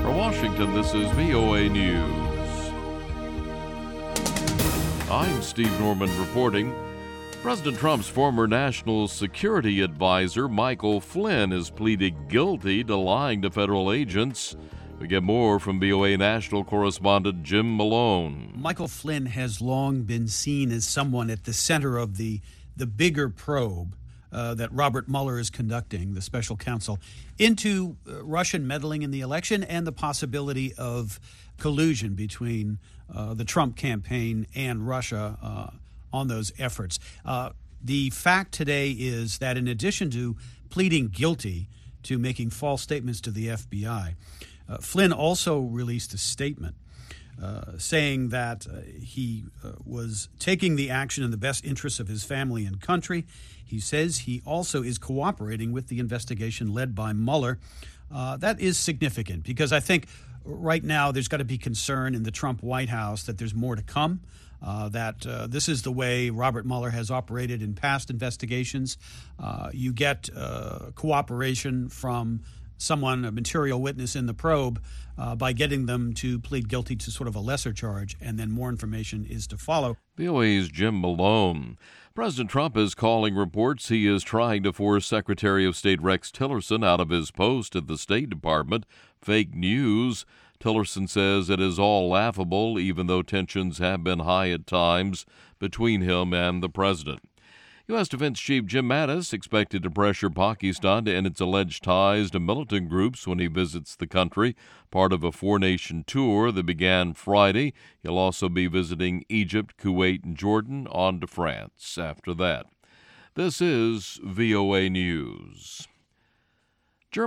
From Washington, this is VOA News. I'm Steve Norman reporting. President Trump's former national security advisor, Michael Flynn, has pleaded guilty to lying to federal agents. We get more from VOA national correspondent Jim Malone. Michael Flynn has long been seen as someone at the center of the bigger probe that Robert Mueller is conducting, the special counsel, into Russian meddling in the election and the possibility of collusion between the Trump campaign and Russia on those efforts. The fact today is that in addition to pleading guilty to making false statements to the FBI, Flynn also released a statement saying that he was taking the action in the best interests of his family and country. He says he also is cooperating with the investigation led by Mueller. That is significant because I think right now there's got to be concern in the Trump White House that there's more to come, that this is the way Robert Mueller has operated in past investigations. You get cooperation from someone, a material witness in the probe, by getting them to plead guilty to sort of a lesser charge, and then more information is to follow. VOA's Jim Malone. President Trump is calling reports he is trying to force Secretary of State Rex Tillerson out of his post at the State Department fake news. Tillerson says it is all laughable, even though tensions have been high at times between him and the president. U.S. Defense Chief Jim Mattis expected to pressure Pakistan to end its alleged ties to militant groups when he visits the country, part of a four-nation tour that began Friday. He'll also be visiting Egypt, Kuwait, and Jordan, on to France after that. This is VOA News.